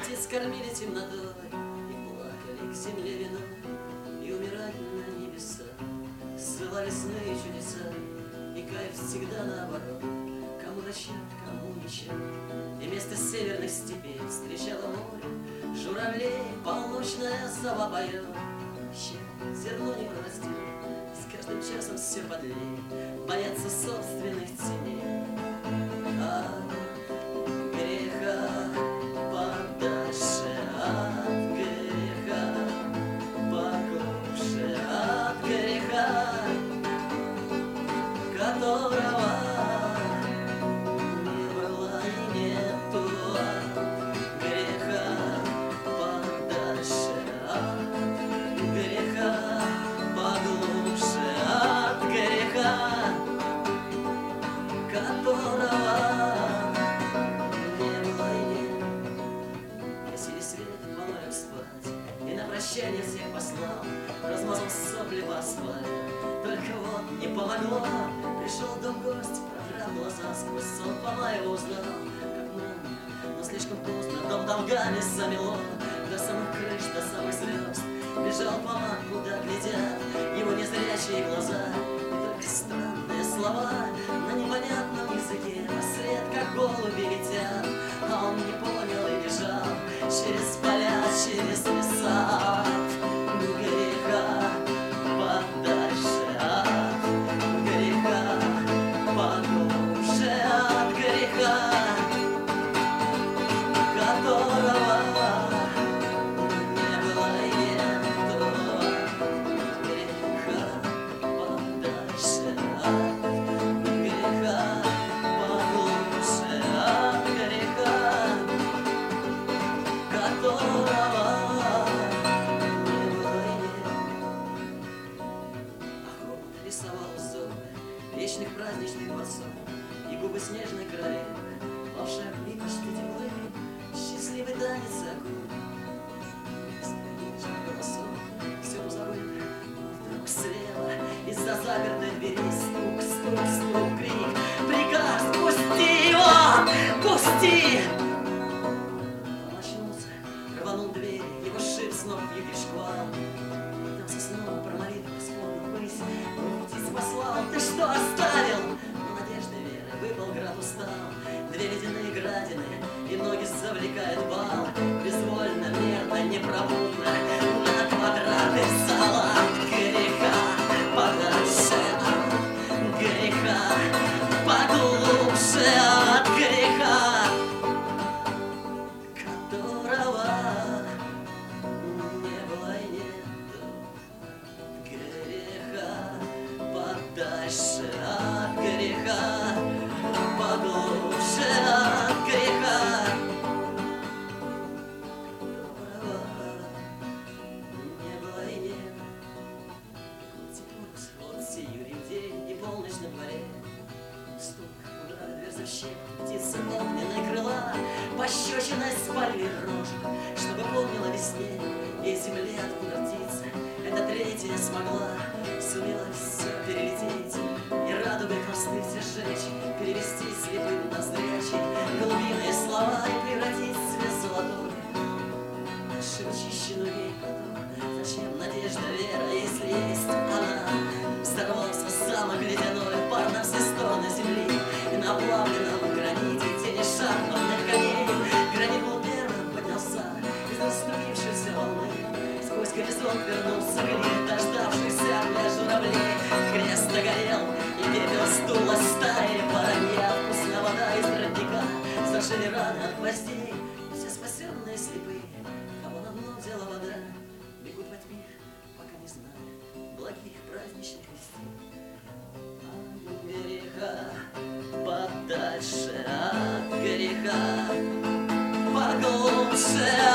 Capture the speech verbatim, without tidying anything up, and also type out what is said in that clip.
птиц кормили темнотой, и плакали к земле виной, и умирали на небеса, ссылали сны и чудеса, и кайф всегда наоборот, кому зачем, кому ничем. И вместо северных степей встречала море журавлей, полночная сова поет. Ща зерно не прорастет, с каждым часом все подлей, боятся собственных теней. А греха подальше, от греха поглубже, от греха, которого не было и нету, от греха подальше, от греха поглубже, от греха, которого не было и нет. Гасили свет, помоем спать, и на прощание всех послал, размазал сопли по асфальту. Только вот не помогло, пришел в дом гость, продрал глаза сквозь сон, по-моему узнал, как молния, но слишком поздно, дом долгами замело, до самых крыш, до самых звезд. Бежал по мам, куда глядят его незрячие глаза, и только странные слова на непонятном языке вслед, как голуби летят, а он не понял и бежал через поля, через леса. От греха подальше, от греха поглубже, от греха, которого не было и нету, от греха подальше, от греха поглубже, от греха, которого не было и нет. Охот рисовал узоры вечных праздничных дворцов, и губы снежной королевы, волшебные мечты теплы, счастливый танец акул. Бесконечный голосок, все позабыто, вдруг слева из-за запертой двери стук, стук, стук, крик, приказ: пусти его, пусти! Он очнулся, рванул дверь, его шип снова в юге шквал. Там снова про молитву вспомнил мысль, птиц послал, ты что оставил? Но надежды веры выпал град, устал, две ледяные градины, и ноги завлекают бал, безвольно, мерно, непробудно, на квадраты зала. От греха подальше, от греха поглубже, от греха, которого не было и нету, от греха подальше, от греха поглубже, от греха, которого не было и нет. Тянулся вот сиюрий день и полночь на дворе, стук, удар, дверь защип, птица огненная крыла, пощечиной спальни рожек, чтобы помнила весне и земле, откуда птица эта третья смогла, сумела все перелететь и радугой хвосты все сжечь, перевести слепым на зрячий голубиные слова и превратить свет золотой в широчищенную ей поток. Зачем надежда, вера, если есть она? Взорвался замок ледяной, пар на все стороны земли, и на плавленном граните тени шахматных коней. Гранит был первым, поднялся из наступившейся волны, сквозь горизонт вернулся гриль дождавшийся для журавлей. Крест догорел, и пепел сдуло стаи воронья, вкусная вода из родника, зажили раны от гвоздей. Все спасенные слепые, кого на дно взяла вода, бегут во тьме, пока не знали благих праздничных вестей. От греха подальше, от греха поглубже,